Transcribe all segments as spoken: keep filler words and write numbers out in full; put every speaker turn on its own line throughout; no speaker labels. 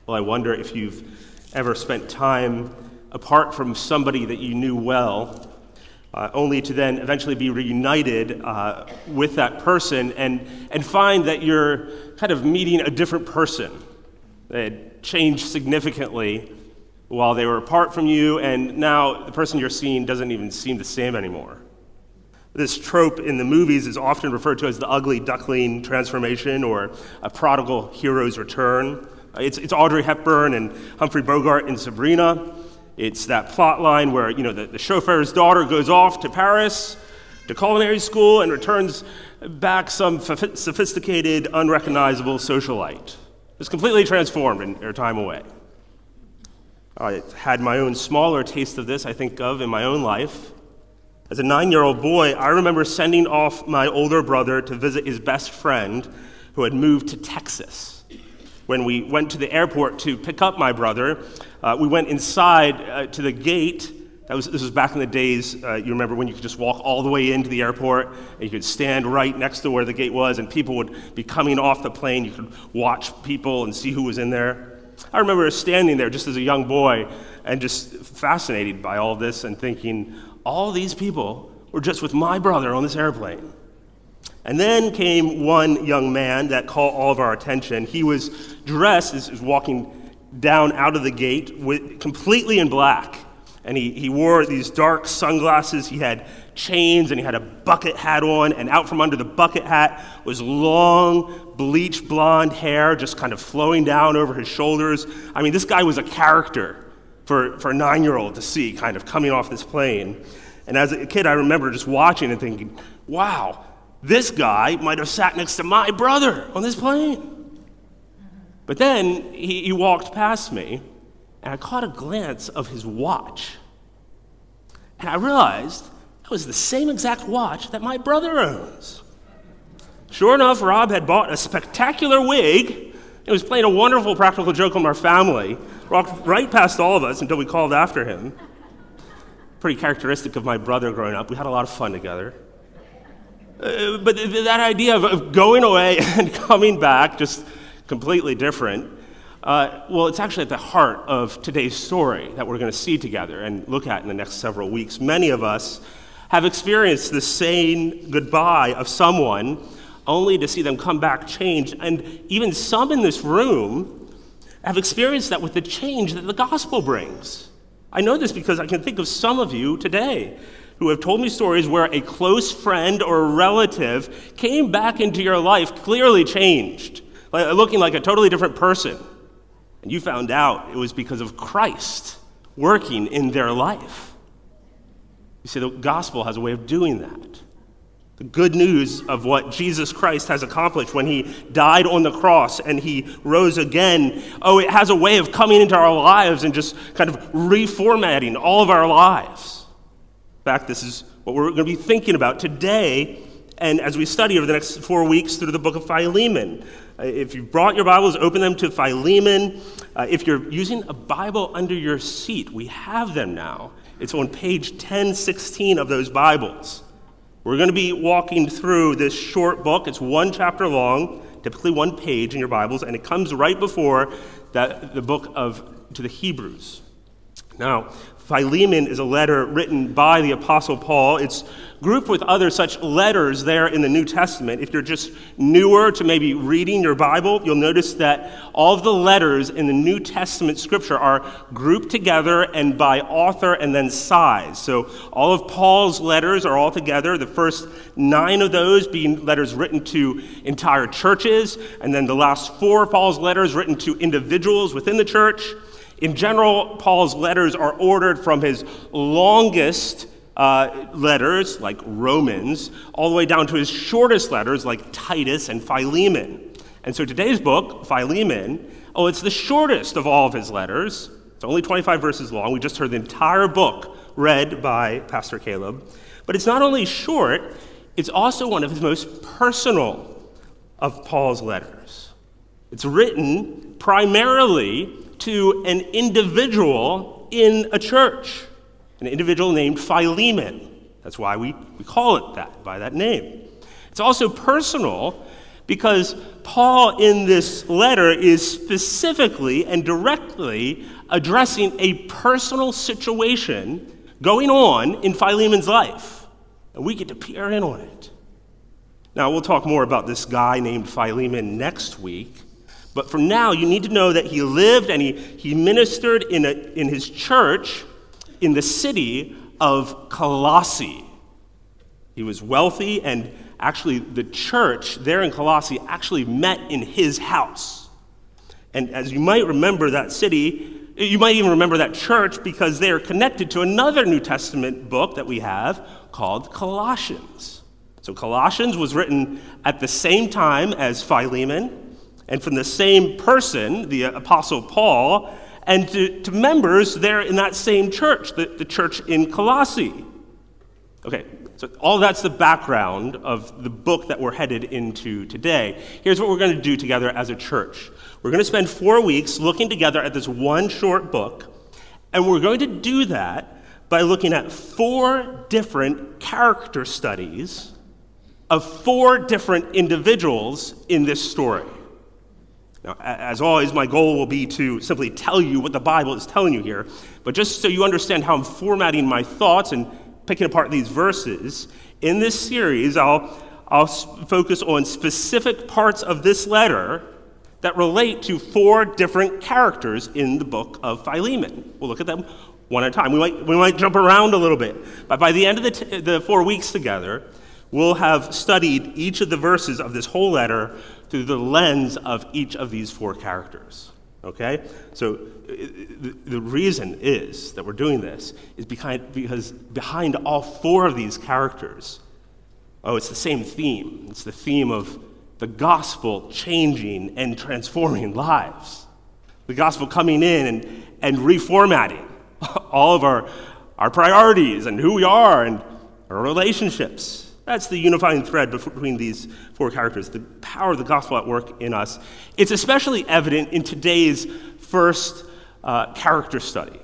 Well, I wonder if you've ever spent time apart from somebody that you knew well, uh, only to then eventually be reunited uh, with that person and, and find that you're kind of meeting a different person. They had changed significantly while they were apart from you, and now the person you're seeing doesn't even seem the same anymore. This trope in the movies is often referred to as the ugly duckling transformation or a prodigal hero's return. It's, it's Audrey Hepburn and Humphrey Bogart in Sabrina. It's that plot line where, you know, the, the chauffeur's daughter goes off to Paris to culinary school and returns back some f- sophisticated, unrecognizable socialite. It's completely transformed in their time away. I had my own smaller taste of this, I think of, in my own life. As a nine-year-old boy, I remember sending off my older brother to visit his best friend who had moved to Texas. When we went to the airport to pick up my brother, uh, we went inside uh, to the gate. That was, this was back in the days, uh, you remember, when you could just walk all the way into the airport, and you could stand right next to where the gate was, and people would be coming off the plane. You could watch people and see who was in there. I remember standing there just as a young boy and just fascinated by all this and thinking, all these people were just with my brother on this airplane. And then came one young man that caught all of our attention. He was dressed, as he was walking down out of the gate, with, completely in black. And he, he wore these dark sunglasses. He had chains, and he had a bucket hat on. And out from under the bucket hat was long, bleached blonde hair just kind of flowing down over his shoulders. I mean, this guy was a character for, for a nine-year-old to see kind of coming off this plane. And as a kid, I remember just watching and thinking, wow, this guy might have sat next to my brother on this plane. But then he, he walked past me, and I caught a glance of his watch. And I realized that was the same exact watch that my brother owns. Sure enough, Rob had bought a spectacular wig. It was playing a wonderful practical joke on our family, walked right past all of us until we called after him. Pretty characteristic of my brother growing up. We had a lot of fun together. Uh, but th- that idea of, of going away and coming back, just completely different, uh, well, it's actually at the heart of today's story that we're going to see together and look at in the next several weeks. Many of us have experienced the saying goodbye of someone only to see them come back changed, and even some in this room have experienced that with the change that the gospel brings. I know this because I can think of some of you today who have told me stories where a close friend or a relative came back into your life clearly changed, looking like a totally different person. And you found out it was because of Christ working in their life. You see, the gospel has a way of doing that. The good news of what Jesus Christ has accomplished when he died on the cross and he rose again, oh, it has a way of coming into our lives and just kind of reformatting all of our lives. In fact, this is what we're going to be thinking about today and as we study over the next four weeks through the book of Philemon. Uh, if you've brought your Bibles, open them to Philemon. Uh, if you're using a Bible under your seat, we have them now. It's on page ten sixteen of those Bibles. We're going to be walking through this short book. It's one chapter long, typically one page in your Bibles, and it comes right before that, the book of to the Hebrews. Now, Philemon is a letter written by the Apostle Paul. It's grouped with other such letters there in the New Testament. If you're just newer to maybe reading your Bible, you'll notice that all of the letters in the New Testament scripture are grouped together and by author and then size. So all of Paul's letters are all together, the first nine of those being letters written to entire churches, and then the last four of Paul's letters written to individuals within the church. In general, Paul's letters are ordered from his longest uh, letters, like Romans, all the way down to his shortest letters, like Titus and Philemon. And so today's book, Philemon, oh, it's the shortest of all of his letters. It's only twenty-five verses long. We just heard the entire book read by Pastor Caleb. But it's not only short, it's also one of his most personal of Paul's letters. It's written primarily to an individual in a church, an individual named Philemon. That's why we, we call it that, by that name. It's also personal because Paul in this letter is specifically and directly addressing a personal situation going on in Philemon's life, and we get to peer in on it. Now, we'll talk more about this guy named Philemon next week, but for now, you need to know that he lived and he, he ministered in, a, in his church in the city of Colossae. He was wealthy, and actually the church there in Colossae actually met in his house. And as you might remember that city, you might even remember that church because they are connected to another New Testament book that we have called Colossians. So Colossians was written at the same time as Philemon, and from the same person, the Apostle Paul, and to, to members there in that same church, the, the church in Colossae. Okay, so all that's the background of the book that we're headed into today. Here's what we're going to do together as a church. We're going to spend four weeks looking together at this one short book, and we're going to do that by looking at four different character studies of four different individuals in this story. Now, as always, my goal will be to simply tell you what the Bible is telling you here, but just so you understand how I'm formatting my thoughts and picking apart these verses, in this series, I'll, I'll focus on specific parts of this letter that relate to four different characters in the book of Philemon. We'll look at them one at a time. We might, we might jump around a little bit, but by the end of the, t- the four weeks together, we'll have studied each of the verses of this whole letter through the lens of each of these four characters, okay? So the, the reason is that we're doing this is behind, because behind all four of these characters, oh, it's the same theme. It's the theme of the gospel changing and transforming lives. The gospel coming in and, and reformatting all of our, our priorities and who we are and our relationships. That's the unifying thread between these four characters, the power of the gospel at work in us. It's especially evident in today's first uh, character study.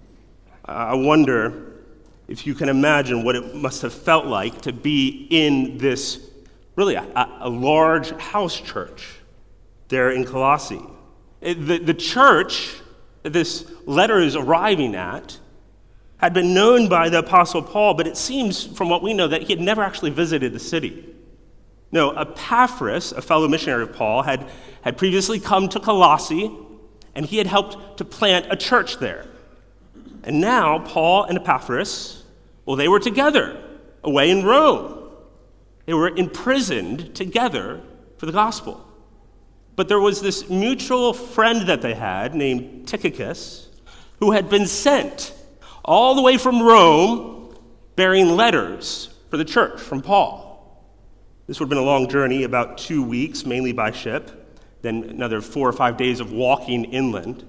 Uh, I wonder if you can imagine what it must have felt like to be in this, really, a, a large house church there in Colossae. It, the, the church that this letter is arriving at had been known by the Apostle Paul, but it seems from what we know that he had never actually visited the city. No, Epaphras, a fellow missionary of Paul, had, had previously come to Colossae, and he had helped to plant a church there. And now Paul and Epaphras, well, they were together away in Rome. They were imprisoned together for the gospel. But there was this mutual friend that they had named Tychicus who had been sent all the way from Rome, bearing letters for the church from Paul. This would have been a long journey, about two weeks, mainly by ship, then another four or five days of walking inland.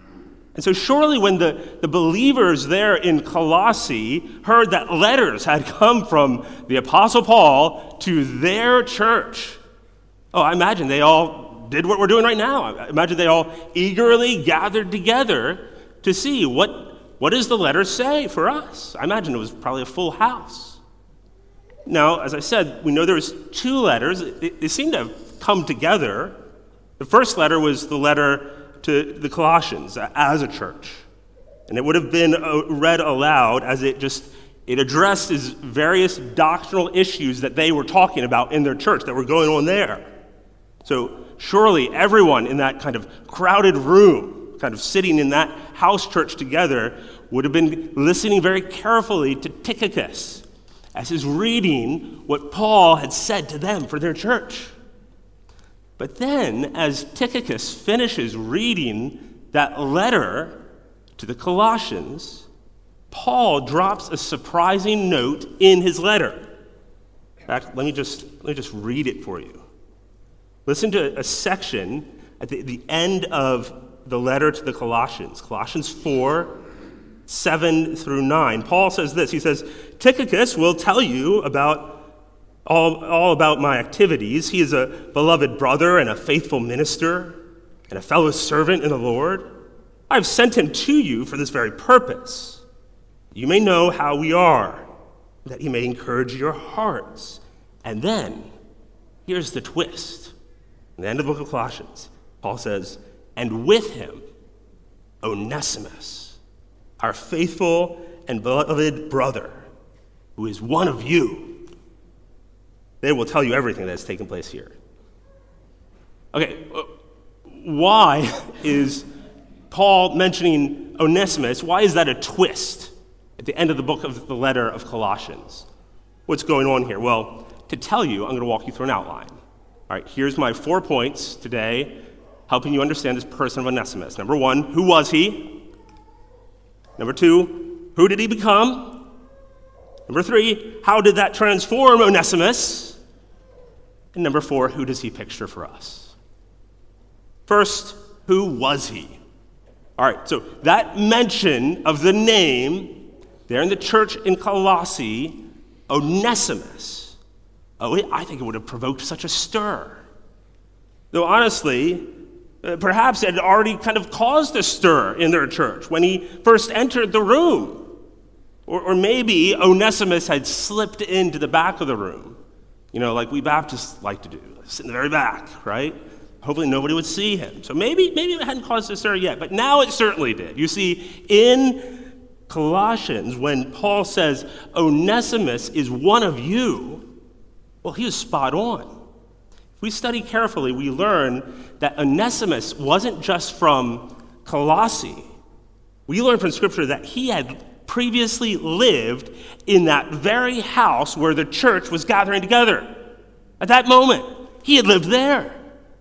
And so surely when the, the believers there in Colossae heard that letters had come from the Apostle Paul to their church, oh, I imagine they all did what we're doing right now. I imagine they all eagerly gathered together to see what What does the letter say for us? I imagine it was probably a full house. Now, as I said, we know there was two letters. They, they seem to have come together. The first letter was the letter to the Colossians as a church. And it would have been read aloud as it just, it addressed these various doctrinal issues that they were talking about in their church that were going on there. So surely everyone in that kind of crowded room, kind of sitting in that house church together, would have been listening very carefully to Tychicus as he's reading what Paul had said to them for their church. But then, as Tychicus finishes reading that letter to the Colossians, Paul drops a surprising note in his letter. In fact, let me just, let me just read it for you. Listen to a section at the, the end of the letter to the Colossians, Colossians four, seven through nine. Paul says this, he says, Tychicus will tell you about all, all about my activities. He is a beloved brother and a faithful minister and a fellow servant in the Lord. I've sent him to you for this very purpose. You may know how we are, that he may encourage your hearts. And then, here's the twist. In the end of the book of Colossians, Paul says, and with him, Onesimus, our faithful and beloved brother, who is one of you. They will tell you everything that has taken place here. Okay, why is Paul mentioning Onesimus? Why is that a twist at the end of the book of the letter of Colossians? What's going on here? Well, to tell you, I'm going to walk you through an outline. All right, here's my four points today, helping you understand this person of Onesimus. Number one, who was he? Number two, who did he become? Number three, how did that transform Onesimus? And number four, who does he picture for us? First, who was he? All right, so that mention of the name there in the church in Colossae, Onesimus, oh, it, I think it would have provoked such a stir. Though honestly, uh, perhaps it had already kind of caused a stir in their church when he first entered the room. Or, or maybe Onesimus had slipped into the back of the room, you know, like we Baptists like to do, sit in the very back, right? Hopefully nobody would see him. So maybe, maybe it hadn't caused a stir yet, but now it certainly did. You see, in Colossians, when Paul says Onesimus is one of you, well, he was spot on. If we study carefully, we learn that Onesimus wasn't just from Colossae. We learn from Scripture that he had previously lived in that very house where the church was gathering together. At that moment, he had lived there.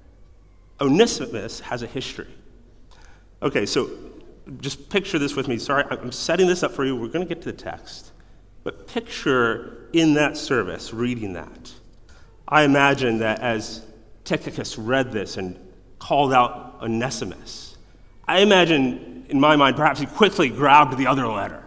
Onesimus has a history. Okay, so just picture this with me. Sorry, I'm setting this up for you. We're going to get to the text. But picture in that service, reading that. I imagine that as Tychicus read this and called out Onesimus, I imagine, in my mind, perhaps he quickly grabbed the other letter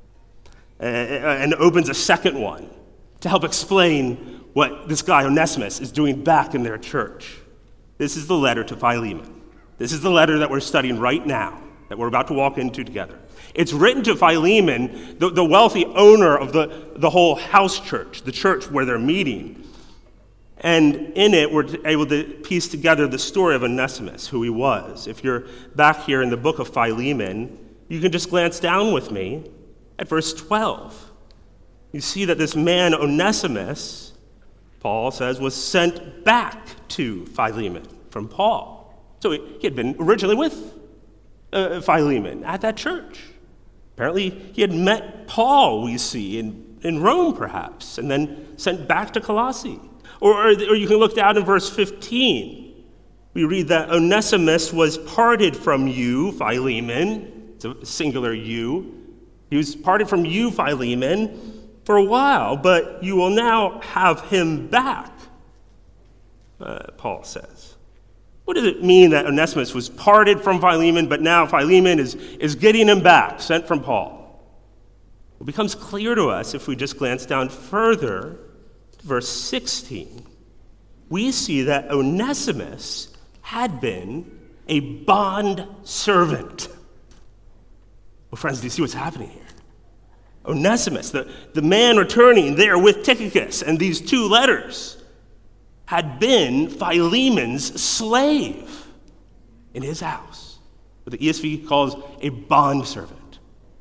and opens a second one to help explain what this guy Onesimus is doing back in their church. This is the letter to Philemon. This is the letter that we're studying right now, that we're about to walk into together. It's written to Philemon, the, the wealthy owner of the, the whole house church, the church where they're meeting. And in it, we're able to piece together the story of Onesimus, who he was. If you're back here in the book of Philemon, you can just glance down with me at verse twelve. You see that this man Onesimus, Paul says, was sent back to Philemon from Paul. So he had been originally with uh, Philemon at that church. Apparently he had met Paul, we see, in, in Rome perhaps, and then sent back to Colossae. Or, or, or you can look down in verse fifteen. We read that Onesimus was parted from you, Philemon. It's a singular you. He was parted from you, Philemon, for a while, but you will now have him back, uh, Paul says. What does it mean that Onesimus was parted from Philemon, but now Philemon is, is getting him back, sent from Paul? It becomes clear to us if we just glance down further to verse sixteen. We see that Onesimus had been a bond servant. Well, friends, do you see what's happening here? Onesimus, the, the man returning there with Tychicus and these two letters, had been Philemon's slave in his house, what the E S V calls a bondservant.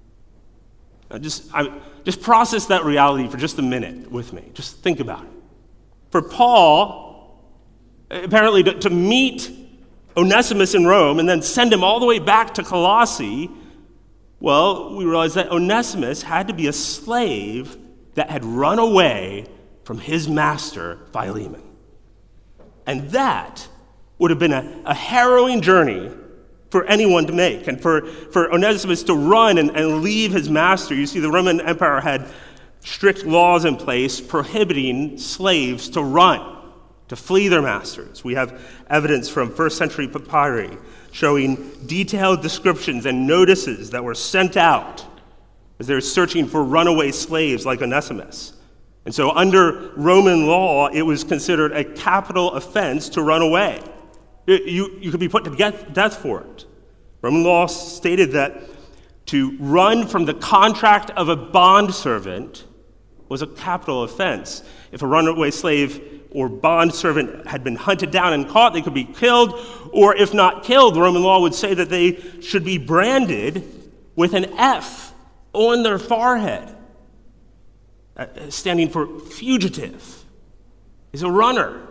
Now just, I, just process that reality for just a minute with me. Just think about it. For Paul, apparently to, to meet Onesimus in Rome and then send him all the way back to Colossae, well, we realize that Onesimus had to be a slave that had run away from his master, Philemon. And that would have been a, a harrowing journey for anyone to make. And for, for Onesimus to run and, and leave his master. You see, the Roman Empire had strict laws in place prohibiting slaves to run, to flee their masters. We have evidence from first century papyri showing detailed descriptions and notices that were sent out as they were searching for runaway slaves like Onesimus. And so under Roman law, it was considered a capital offense to run away. It, you, you could be put to get, death for it. Roman law stated that to run from the contract of a bondservant was a capital offense. If a runaway slave or bondservant had been hunted down and caught, they could be killed, or if not killed, the Roman law would say that they should be branded with an F on their forehead, uh, standing for fugitive. He's a runner.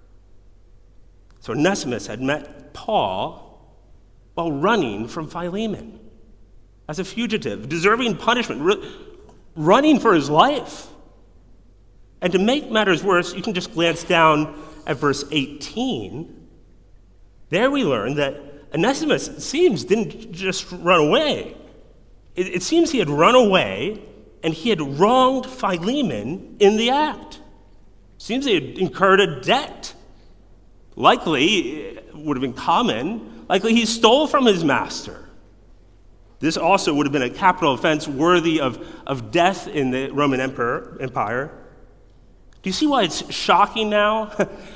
So Onesimus had met Paul while running from Philemon as a fugitive, deserving punishment, r- running for his life. And to make matters worse, you can just glance down at verse eighteen. There we learn that Onesimus, it seems, didn't just run away. It, it seems he had run away and he had wronged Philemon in the act. It seems he had incurred a debt. Likely, it would have been common, likely he stole from his master. This also would have been a capital offense worthy of, of death in the Roman emperor, Empire. Do you see why it's shocking now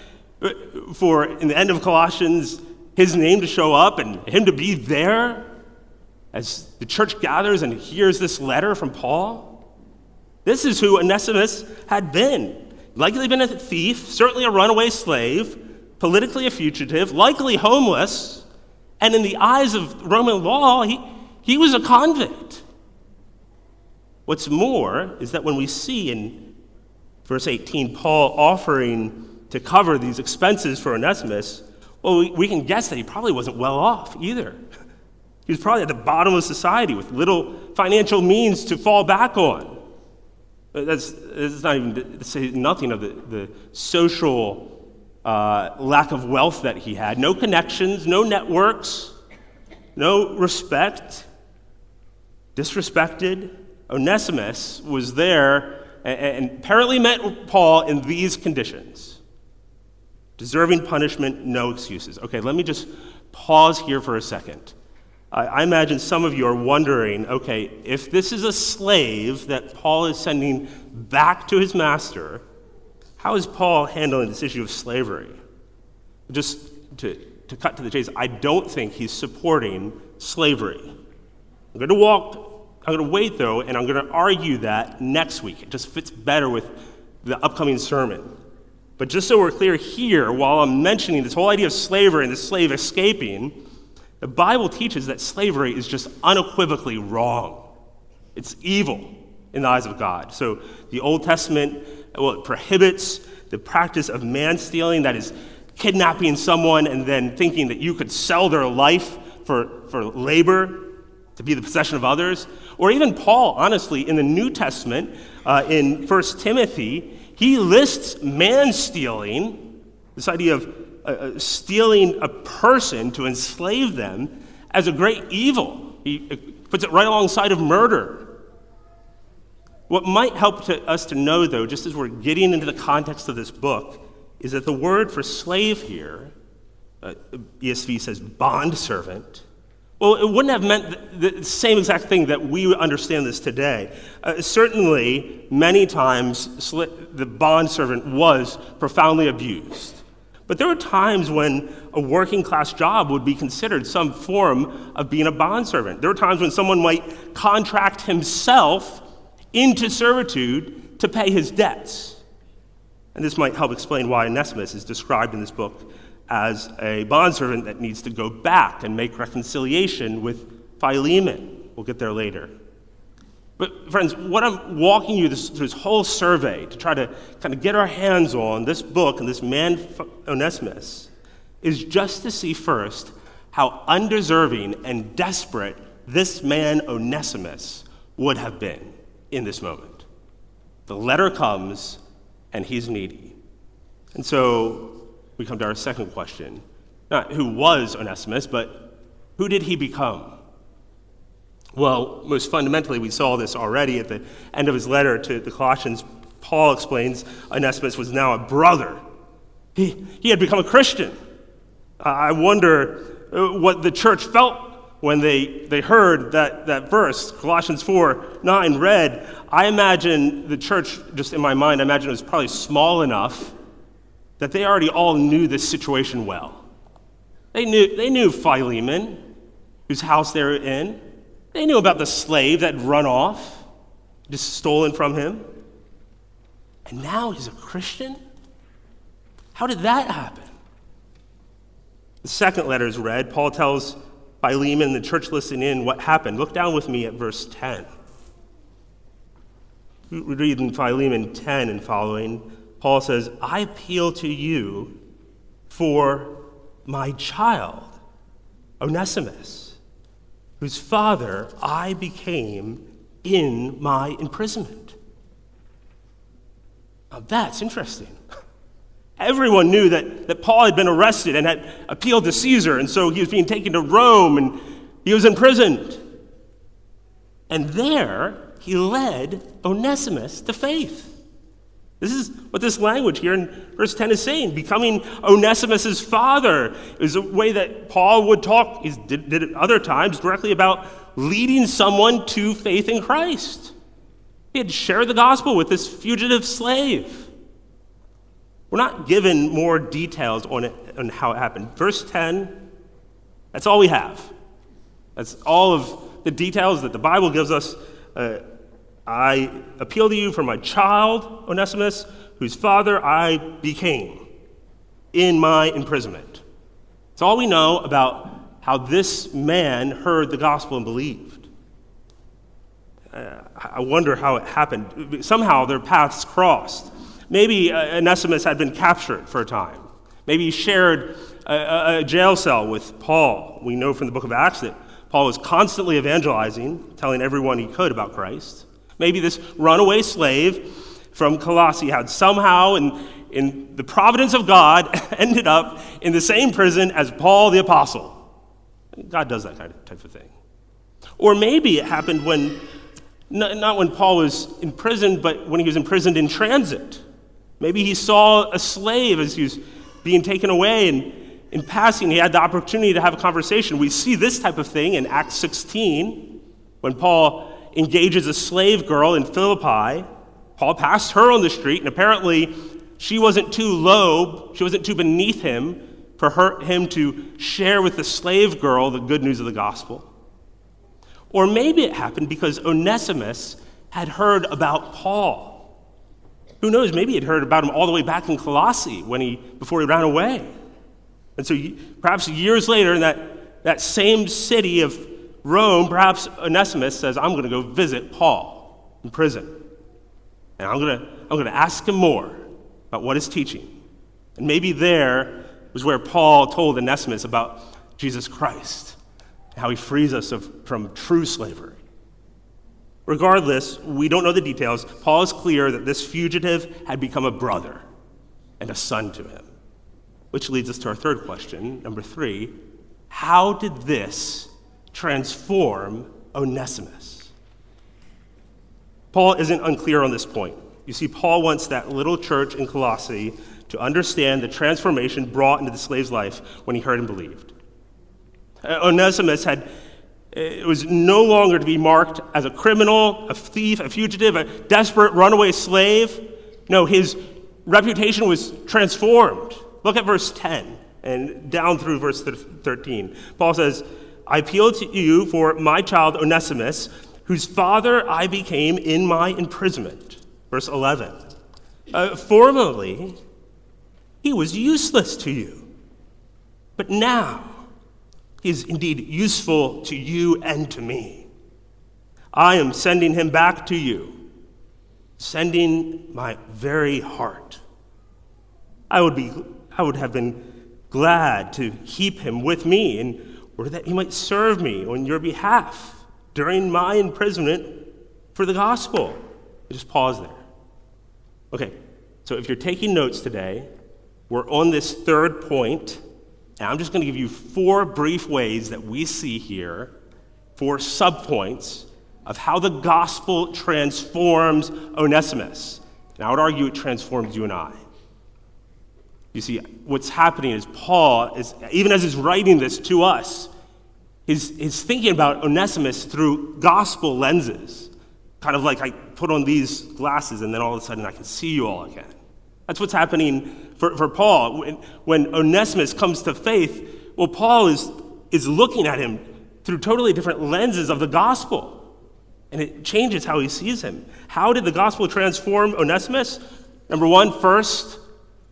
for, in the end of Colossians, his name to show up and him to be there as the church gathers and hears this letter from Paul? This is who Onesimus had been. Likely been a thief, certainly a runaway slave, politically a fugitive, likely homeless, and in the eyes of Roman law, he, he was a convict. What's more is that when we see in verse eighteen, Paul offering to cover these expenses for Onesimus, well, we, we can guess that he probably wasn't well off either. He was probably at the bottom of society with little financial means to fall back on. That's, that's not even to say nothing of the, the social uh, lack of wealth that he had. No connections, no networks, no respect, disrespected. Onesimus was there and, and apparently met Paul in these conditions. Deserving punishment, no excuses. Okay, let me just pause here for a second. I, I imagine some of you are wondering, okay, if this is a slave that Paul is sending back to his master, how is Paul handling this issue of slavery? Just to, to cut to the chase, I don't think he's supporting slavery. I'm going to walk, I'm going to wait though, and I'm going to argue that next week. It just fits better with the upcoming sermon. But just so we're clear here, while I'm mentioning this whole idea of slavery and the slave escaping, the Bible teaches that slavery is just unequivocally wrong. It's evil in the eyes of God. So the Old Testament, well, it prohibits the practice of man-stealing, that is kidnapping someone and then thinking that you could sell their life for, for labor to be the possession of others. Or even Paul, honestly, in the New Testament, uh, in First Timothy, he lists man-stealing, this idea of uh, stealing a person to enslave them, as a great evil. He puts it right alongside of murder. What might help to us to know, though, just as we're getting into the context of this book, is that the word for slave here, uh, E S V says bondservant, well, it wouldn't have meant the same exact thing that we understand this today. Uh, certainly, many times, sli- the bondservant was profoundly abused. But there were times when a working class job would be considered some form of being a bondservant. There were times when someone might contract himself into servitude to pay his debts. And this might help explain why Onesimus is described in this book as a bondservant that needs to go back and make reconciliation with Philemon. We'll get there later. But friends, what I'm walking you this, through this whole survey to try to kind of get our hands on this book and this man Onesimus is just to see first how undeserving and desperate this man Onesimus would have been in this moment. The letter comes and he's needy. And so we come to our second question. Not who was Onesimus, but who did he become? Well, most fundamentally, we saw this already at the end of his letter to the Colossians. Paul explains Onesimus was now a brother. He, he had become a Christian. I wonder what the church felt when they, they heard that, that verse, Colossians four nine read. I imagine the church, just in my mind, I imagine it was probably small enough that they already all knew this situation well. They knew, they knew Philemon, whose house they were in. They knew about the slave that had run off, just stolen from him. And now he's a Christian? How did that happen? The second letter is read. Paul tells Philemon, the church listening in, what happened. Look down with me at verse ten. We read in Philemon ten and following, Paul says, I appeal to you for my child, Onesimus, whose father I became in my imprisonment. Now that's interesting. Everyone knew that, that Paul had been arrested and had appealed to Caesar, and so he was being taken to Rome, and he was imprisoned. And there, he led Onesimus to faith. This is what this language here in verse ten is saying. Becoming Onesimus' father is a way that Paul would talk, he did, did it other times, directly about leading someone to faith in Christ. He had shared the gospel with this fugitive slave. We're not given more details on it, on how it happened. Verse ten, that's all we have. That's all of the details that the Bible gives us. Uh, I appeal to you for my child, Onesimus, whose father I became in my imprisonment. It's all we know about how this man heard the gospel and believed. Uh, I wonder how it happened. Somehow their paths crossed. Maybe uh, Onesimus had been captured for a time. Maybe he shared a, a, a jail cell with Paul. We know from the book of Acts that Paul was constantly evangelizing, telling everyone he could about Christ. Maybe this runaway slave from Colossae had somehow, in, in the providence of God, ended up in the same prison as Paul the apostle. God does that kind of type of thing. Or maybe it happened when, not when Paul was imprisoned, but when he was imprisoned in transit. Maybe he saw a slave as he was being taken away, and in passing, he had the opportunity to have a conversation. We see this type of thing in Acts sixteen, when Paul engages a slave girl in Philippi. Paul passed her on the street, and apparently she wasn't too low, she wasn't too beneath him for her, him to share with the slave girl the good news of the gospel. Or maybe it happened because Onesimus had heard about Paul. Who knows, maybe he'd heard about him all the way back in Colossae when he, before he ran away. And so perhaps years later in that, that same city of Rome, perhaps Onesimus says, I'm going to go visit Paul in prison. And I'm going to, I'm going to ask him more about what he's teaching. And maybe there was where Paul told Onesimus about Jesus Christ, and how he frees us of, from true slavery. Regardless, we don't know the details. Paul is clear that this fugitive had become a brother and a son to him. Which leads us to our third question, number three. How did this transform Onesimus? Paul isn't unclear on this point. You see, Paul wants that little church in Colossae to understand the transformation brought into the slave's life when he heard and believed. Onesimus had It was no longer to be marked as a criminal, a thief, a fugitive, a desperate runaway slave. No, his reputation was transformed. Look at verse ten and down through verse thirteen. Paul says, I appeal to you for my child Onesimus, whose father I became in my imprisonment. Verse eleven. Uh, formerly, he was useless to you, but now he is indeed useful to you and to me. I am sending him back to you, sending my very heart. I would be, I would have been glad to keep him with me, in order that he might serve me on your behalf during my imprisonment for the gospel. Just pause there. Okay, so if you're taking notes today, we're on this third point. And I'm just going to give you four brief ways that we see here, four subpoints of how the gospel transforms Onesimus. And I would argue it transforms you and I. You see, what's happening is Paul, is, even as he's writing this to us, is, is thinking about Onesimus through gospel lenses. Kind of like I put on these glasses and then all of a sudden I can see you all again. That's what's happening for, for Paul. When, when Onesimus comes to faith, well, Paul is, is looking at him through totally different lenses of the gospel. And it changes how he sees him. How did the gospel transform Onesimus? Number one, first,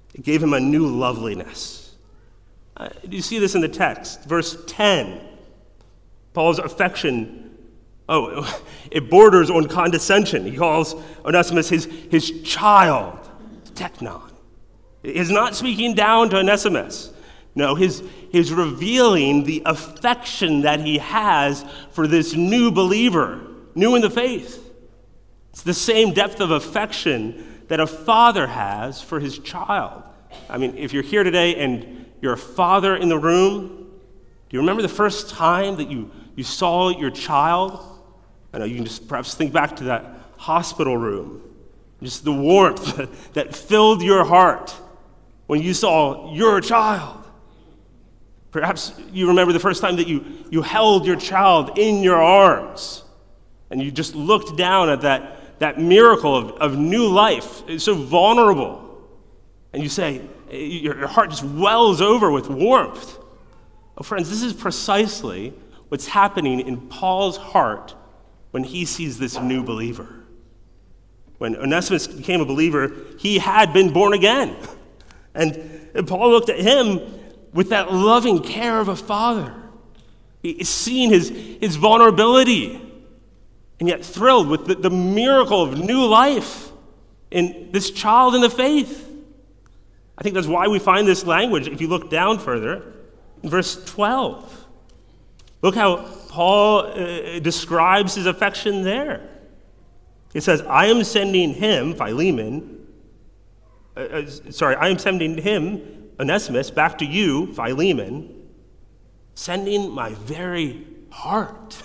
It gave him a new loveliness. Uh, do you see this in the text? Verse ten, Paul's affection, oh, it borders on condescension. He calls Onesimus his, his child, teknon. He's not speaking down to Onesimus. No, he's, he's revealing the affection that he has for this new believer, new in the faith. It's the same depth of affection that a father has for his child. I mean, if you're here today and you're a father in the room, do you remember the first time that you, you saw your child? I know you can just perhaps think back to that hospital room, just the warmth that filled your heart when you saw your child. Perhaps you remember the first time that you, you held your child in your arms and you just looked down at that, that miracle of, of new life. It's so vulnerable. And you say, your, your heart just wells over with warmth. Oh, friends, this is precisely what's happening in Paul's heart when he sees this new believer. When Onesimus became a believer, he had been born again. And, and Paul looked at him with that loving care of a father. He's seen his, his vulnerability, and yet thrilled with the, the miracle of new life in this child in the faith. I think that's why we find this language, if you look down further, in verse twelve. Look how Paul uh, describes his affection there. It says, I am sending him, Philemon, uh, uh, sorry, I am sending him, Onesimus, back to you, Philemon, sending my very heart.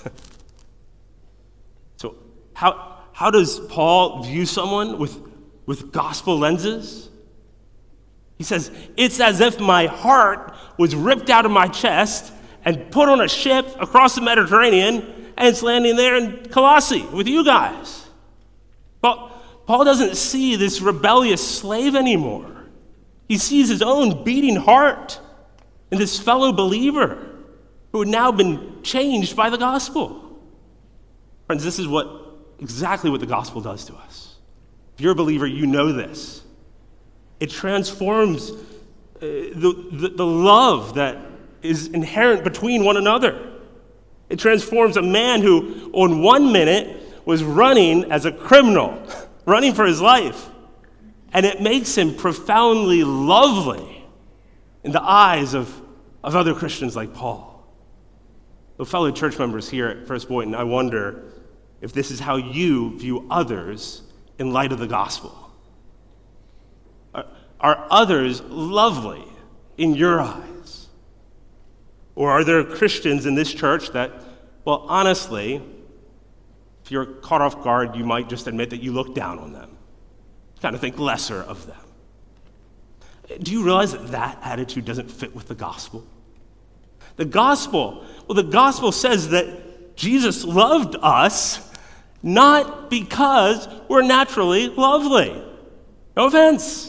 So how, how does Paul view someone with, with gospel lenses? He says, it's as if my heart was ripped out of my chest and put on a ship across the Mediterranean, and it's landing there in Colossae with you guys. But Paul doesn't see this rebellious slave anymore. He sees his own beating heart in this fellow believer who had now been changed by the gospel. Friends, this is what exactly what the gospel does to us. If you're a believer, you know this. It transforms uh, the, the, the love that is inherent between one another. It transforms a man who, on one minute, was running as a criminal, running for his life, and it makes him profoundly lovely in the eyes of, of other Christians like Paul. So fellow church members here at First Boynton, I wonder if this is how you view others in light of the gospel. Are, are others lovely in your eyes? Or are there Christians in this church that, well, honestly, if you're caught off guard, you might just admit that you look down on them, kind of think lesser of them. Do you realize that that attitude doesn't fit with the gospel? The gospel, well, the gospel says that Jesus loved us not because we're naturally lovely. No offense.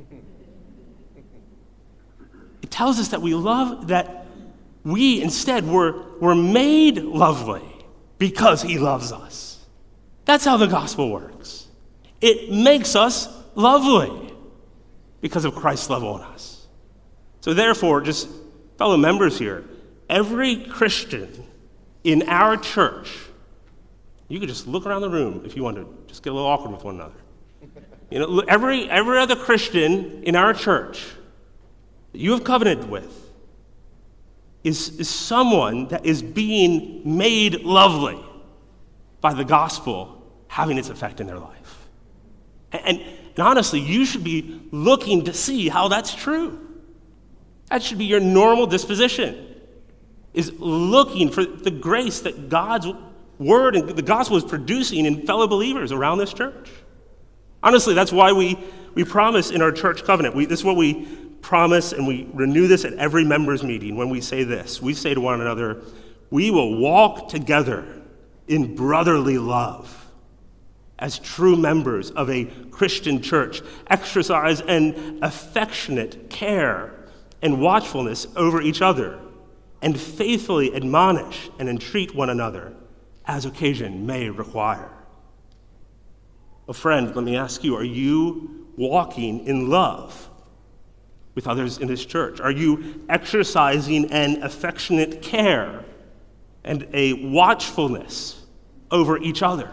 It tells us that we love, that we instead were, were made lovely because he loves us. That's how the gospel works. It makes us lovely because of Christ's love on us. So therefore, just fellow members here, every Christian in our church, you could just look around the room if you want to just get a little awkward with one another. You know, every every other Christian in our church that you have covenanted with is, is someone that is being made lovely by the gospel having its effect in their life. And, and, and honestly, you should be looking to see how that's true. That should be your normal disposition, is looking for the grace that God's word and the gospel is producing in fellow believers around this church. Honestly, that's why we, we promise in our church covenant. We, this is what we promise, and we renew this at every members' meeting when we say this. We say to one another, we will walk together in brotherly love as true members of a Christian church, exercise an affectionate care and watchfulness over each other, and faithfully admonish and entreat one another as occasion may require. A friend, let me ask you, are you walking in love with others in this church? Are you exercising an affectionate care and a watchfulness over each other?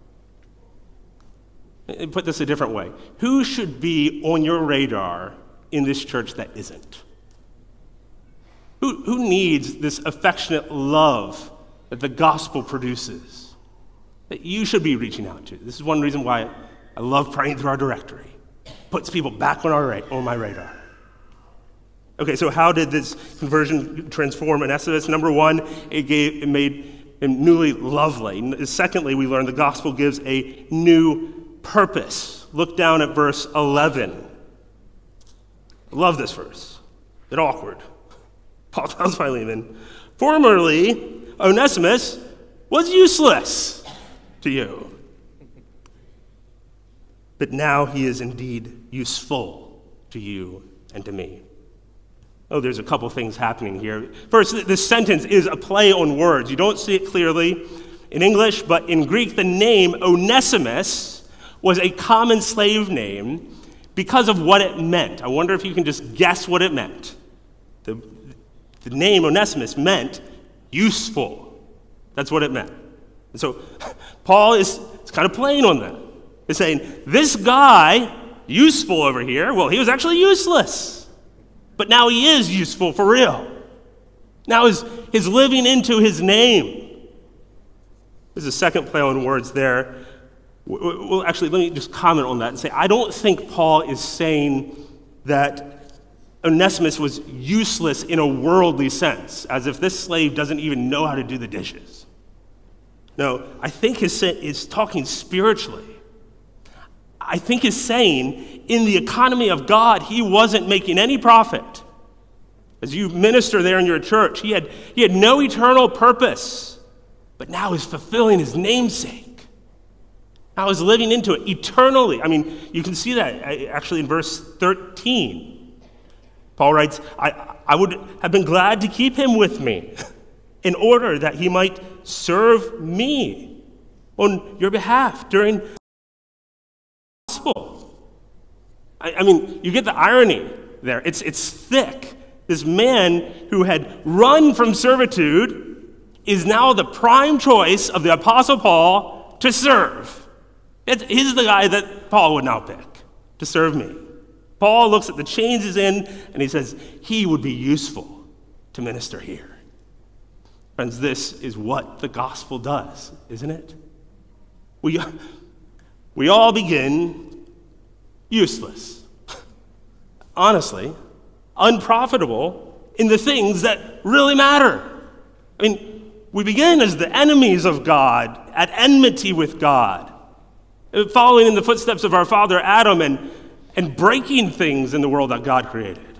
Put this a different way. Who should be on your radar in this church that isn't? Who, who needs this affectionate love that the gospel produces, that you should be reaching out to? This is one reason why I love praying through our directory. Puts people back on our ra- on my radar. Okay, so how did this conversion transform Onesimus? Number one, it gave it made him newly lovely. Secondly, we learned the gospel gives a new purpose. Look down at verse eleven. I love this verse. A bit awkward. Paul tells Philemon, formerly Onesimus was useless to you, but now he is indeed useful to you and to me. Oh, there's a couple things happening here. First, this sentence is a play on words. You don't see it clearly in English, but in Greek, the name Onesimus was a common slave name because of what it meant. I wonder if you can just guess what it meant. The, the name Onesimus meant useful. That's what it meant. And so Paul is, is kind of playing on that. He's saying, this guy, useful over here, well, he was actually useless. But now he is useful for real. Now his, his living into his name. There's a second play on words there. Well, actually, let me just comment on that and say, I don't think Paul is saying that Onesimus was useless in a worldly sense, as if this slave doesn't even know how to do the dishes. No, I think he's, he's talking spiritually. I think he's saying, in the economy of God, he wasn't making any profit. As you minister there in your church, he had, he had no eternal purpose, but now he's fulfilling his namesake. Now he's living into it eternally. I mean, you can see that actually in verse thirteen. Paul writes, I, I would have been glad to keep him with me in order that he might serve me on your behalf during the gospel. I, I mean, you get the irony there. It's, it's thick. This man who had run from servitude is now the prime choice of the Apostle Paul to serve. It's, he's the guy that Paul would now pick to serve me. Paul looks at the chains he's in, and he says, he would be useful to minister here. Friends, this is what the gospel does, isn't it? We, we all begin useless. Honestly, unprofitable in the things that really matter. I mean, we begin as the enemies of God, at enmity with God, following in the footsteps of our father Adam and and breaking things in the world that God created.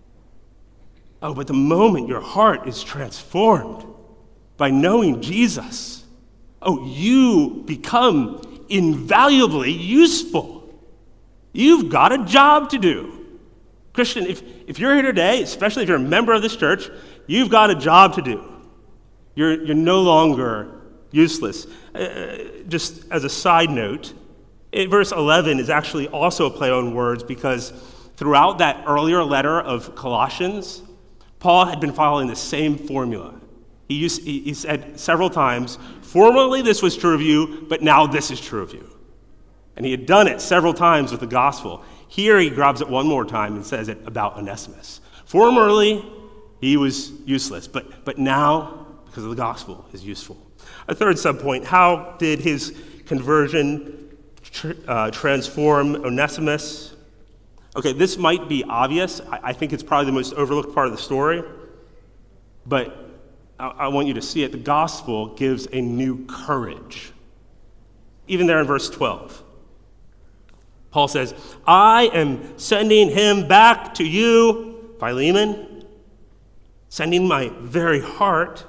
Oh, but the moment your heart is transformed by knowing Jesus, oh, you become invaluably useful. You've got a job to do. Christian, if, if you're here today, especially if you're a member of this church, you've got a job to do. You're, you're no longer useless. Uh, just as a side note, it, verse eleven is actually also a play on words because throughout that earlier letter of Colossians, Paul had been following the same formula. He, used, he, he said several times, formerly this was true of you, but now this is true of you. And he had done it several times with the gospel. Here he grabs it one more time and says it about Onesimus. Formerly he was useless, but, but now, because of the gospel, is useful. A third subpoint, how did his conversion tr- uh, transform Onesimus? Okay, this might be obvious. I, I think it's probably the most overlooked part of the story, but I, I want you to see it. The gospel gives a new courage. Even there in verse twelve, Paul says, I am sending him back to you, Philemon, sending my very heart.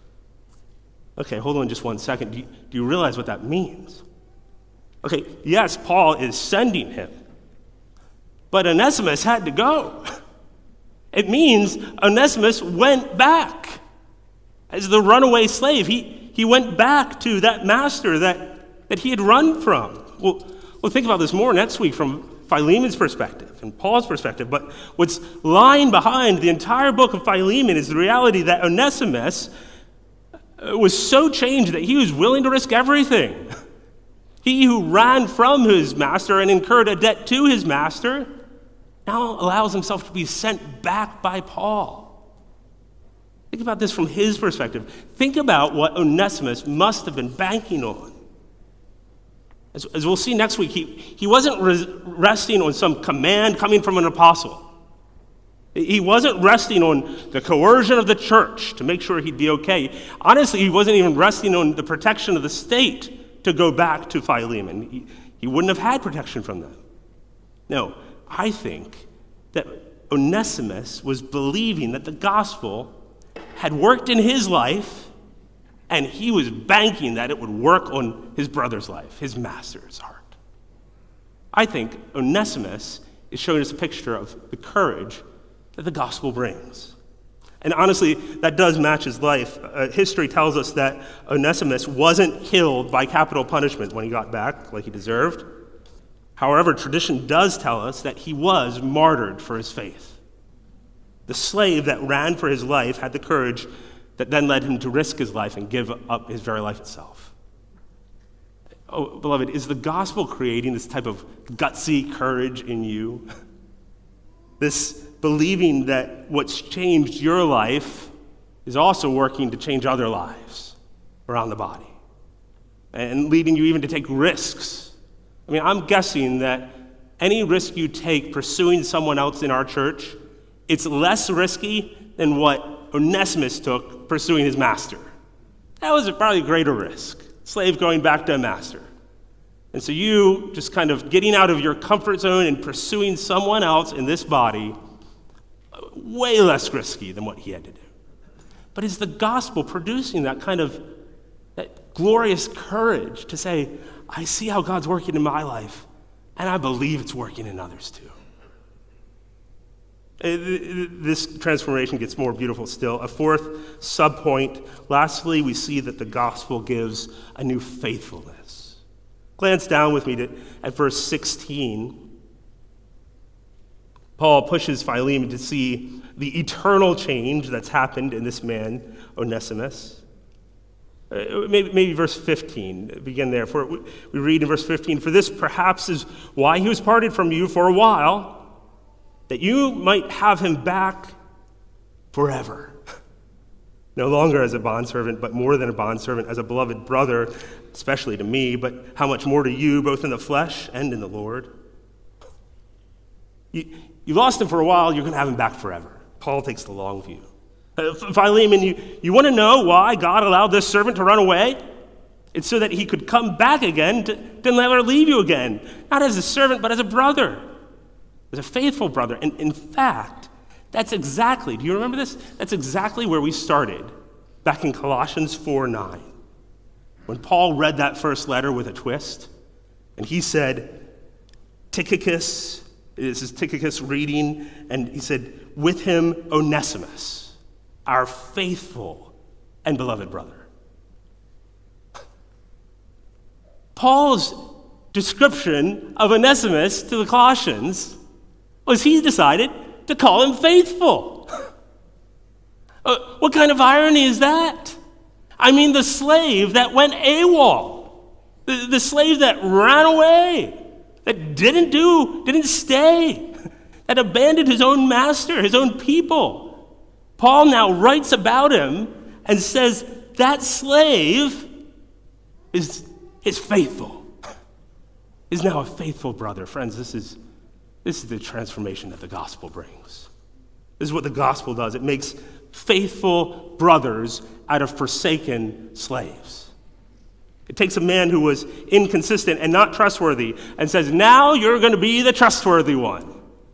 Okay, hold on just one second. Do you, do you realize what that means? Okay, yes, Paul is sending him, but Onesimus had to go. It means Onesimus went back. As the runaway slave, he, he went back to that master that, that he had run from. Well, well, think about this more next week from Philemon's perspective. and Paul's perspective. But what's lying behind the entire book of Philemon is the reality that Onesimus was so changed that he was willing to risk everything. He who ran from his master and incurred a debt to his master now allows himself to be sent back by Paul. Think about this from his perspective. Think about what Onesimus must have been banking on. As, as we'll see next week, he, he wasn't res- resting on some command coming from an apostle. He wasn't resting on the coercion of the church to make sure he'd be okay. Honestly, he wasn't even resting on the protection of the state to go back to Philemon. He, he wouldn't have had protection from them. No, I think that Onesimus was believing that the gospel had worked in his life, and he was banking that it would work on his brother's life, his master's heart. I think Onesimus is showing us a picture of the courage that the gospel brings. And honestly, that does match his life. Uh, history tells us that Onesimus wasn't killed by capital punishment when he got back, like he deserved. However, tradition does tell us that he was martyred for his faith. The slave that ran for his life had the courage that then led him to risk his life and give up his very life itself. Oh, beloved, is the gospel creating this type of gutsy courage in you? This believing that what's changed your life is also working to change other lives around the body and leading you even to take risks. I mean, I'm guessing that any risk you take pursuing someone else in our church, it's less risky than what Onesimus took pursuing his master. That was probably a greater risk, slave going back to a master. And so you just kind of getting out of your comfort zone and pursuing someone else in this body, way less risky than what he had to do. But is the gospel producing that kind of that glorious courage to say, I see how God's working in my life, and I believe it's working in others too? This transformation gets more beautiful still. A fourth subpoint. Lastly, we see that the gospel gives a new faithfulness. Glance down with me to, at verse sixteen. Paul pushes Philemon to see the eternal change that's happened in this man, Onesimus. Uh, maybe, maybe verse fifteen, begin there. For we read in verse fifteen, "For this perhaps is why he was parted from you for a while, that you might have him back forever. No longer as a bondservant, but more than a bondservant, as a beloved brother, especially to me, but how much more to you, both in the flesh and in the Lord." You, you lost him for a while, you're going to have him back forever. Paul takes the long view. Uh, Philemon, you, you want to know why God allowed this servant to run away? It's so that he could come back again, to, to never leave you again. Not as a servant, but as a brother. As a faithful brother. And in fact, that's exactly, do you remember this? That's exactly where we started back in Colossians four nine. When Paul read that first letter with a twist, and he said, Tychicus, this is Tychicus reading, and he said, with him Onesimus, our faithful and beloved brother. Paul's description of Onesimus to the Colossians was he decided to call him faithful. uh, what kind of irony is that? I mean, the slave that went AWOL, the, the slave that ran away, that didn't do, didn't stay, that abandoned his own master, his own people. Paul now writes about him and says that slave is, is faithful, is now a faithful brother. Friends, this is This is the transformation that the gospel brings. This is what the gospel does. It makes faithful brothers out of forsaken slaves. It takes a man who was inconsistent and not trustworthy and says, now you're going to be the trustworthy one.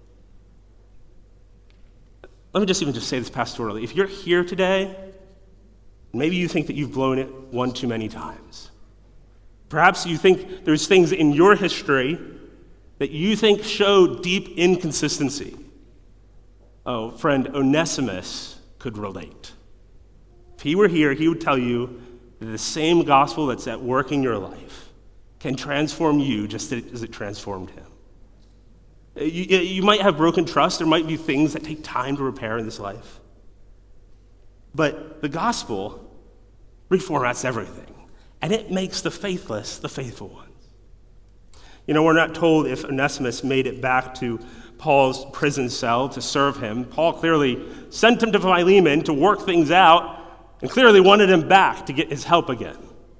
Let me just even just say this pastorally. If you're here today, maybe you think that you've blown it one too many times. Perhaps you think there's things in your history that you think show deep inconsistency. Oh, friend, Onesimus could relate. If he were here, he would tell you that the same gospel that's at work in your life can transform you just as it transformed him. You, you might have broken trust. There might be things that take time to repair in this life. But the gospel reformats everything, and it makes the faithless the faithful ones. You know, we're not told if Onesimus made it back to Paul's prison cell to serve him. Paul clearly sent him to Philemon to work things out and clearly wanted him back to get his help again.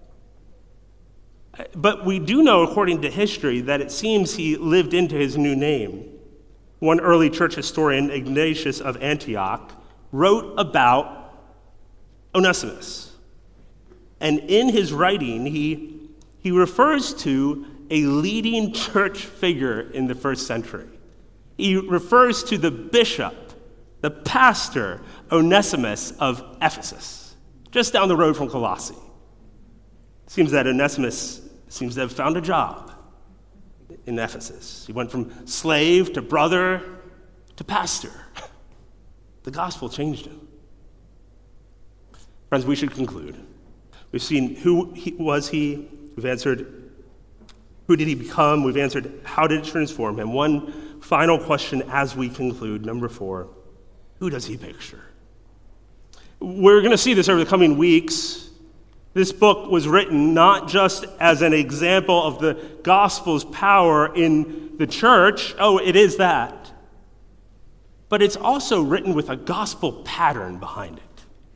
But we do know, according to history, that it seems he lived into his new name. One early church historian, Ignatius of Antioch, wrote about Onesimus. And in his writing, he, he refers to a leading church figure in the first century. He refers to the bishop, the pastor, Onesimus of Ephesus, just down the road from Colossae. It seems that Onesimus seems to have found a job in Ephesus. He went from slave to brother to pastor. The gospel changed him. Friends, we should conclude. We've seen who he, was he. We've answered who did he become. We've answered how did it transform him. One final question as we conclude, number four. Who does he picture? We're going to see this over the coming weeks. This book was written not just as an example of the gospel's power in the church. Oh, it is that. But it's also written with a gospel pattern behind it.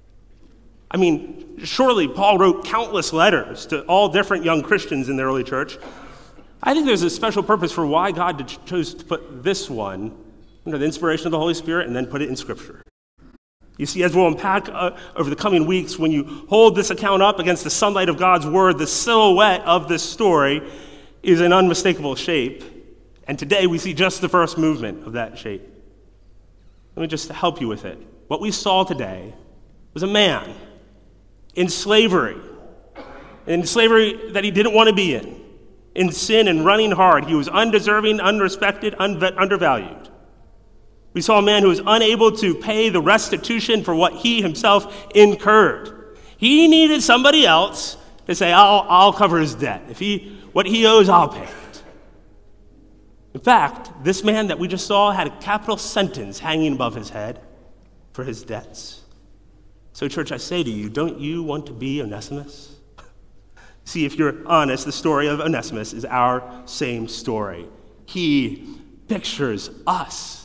I mean, surely Paul wrote countless letters to all different young Christians in the early church. I think there's a special purpose for why God chose to put this one under the inspiration of the Holy Spirit and then put it in Scripture. You see, as we'll unpack uh, over the coming weeks, when you hold this account up against the sunlight of God's Word, the silhouette of this story is an unmistakable shape. And today we see just the first movement of that shape. Let me just help you with it. What we saw today was a man in slavery, in slavery that he didn't want to be in, in sin and running hard. He was undeserving, unrespected, unve- undervalued. We saw a man who was unable to pay the restitution for what he himself incurred. He needed somebody else to say, I'll, I'll cover his debt. If he, what he owes, I'll pay it. In fact, this man that we just saw had a capital sentence hanging above his head for his debts. So, church, I say to you, don't you want to be Onesimus? See, if you're honest, the story of Onesimus is our same story. He pictures us.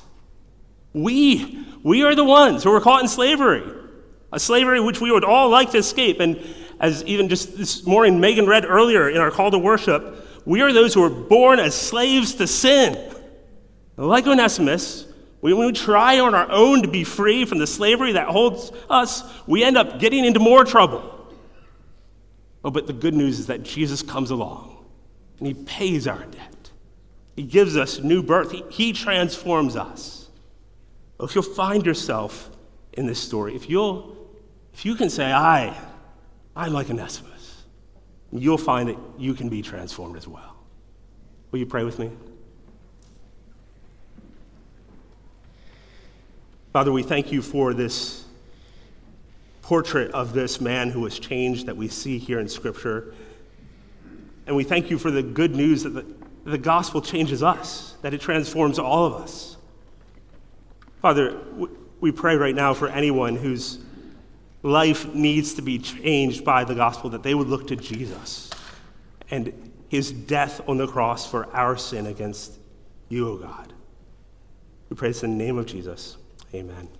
We, we are the ones who were caught in slavery, a slavery which we would all like to escape. And as even just this morning Megan read earlier in our call to worship, we are those who were born as slaves to sin. Like Onesimus, when we try on our own to be free from the slavery that holds us, we end up getting into more trouble. Oh, but the good news is that Jesus comes along and he pays our debt. He gives us new birth. He, he transforms us. If you'll find yourself in this story, if you'll, if you can say, I, I'm like Onesimus, you'll find that you can be transformed as well. Will you pray with me? Father, we thank you for this portrait of this man who was changed that we see here in Scripture. And we thank you for the good news that the, the gospel changes us, that it transforms all of us. Father, we pray right now for anyone whose life needs to be changed by the gospel, that they would look to Jesus and his death on the cross for our sin against you, O God. We pray this in the name of Jesus. Amen.